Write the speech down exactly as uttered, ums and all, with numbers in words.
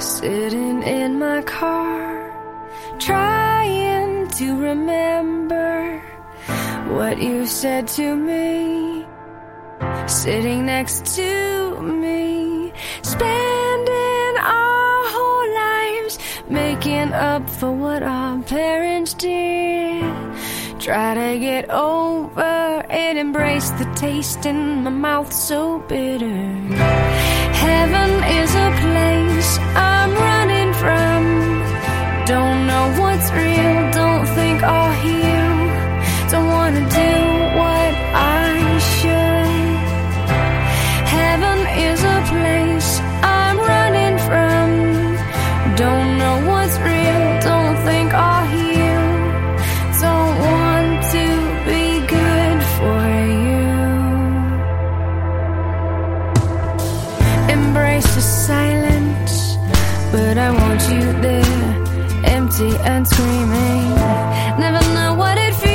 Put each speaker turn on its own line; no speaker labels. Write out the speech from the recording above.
Sitting in my car, trying to remember what you said to me. Sitting next to me, spending our whole lives making up for what our parents did. Try to get over and embrace the taste in my mouth so bitter. Heaven is a place I'm running from. Don't know what's real, don't think I'll heal. Don't wanna do what I should. Heaven is a place I'm running from. Don't know what's real, don't think I'll heal. Don't want to be good for you. Embrace the silence, but I want you there, empty and screaming. Never know what it feels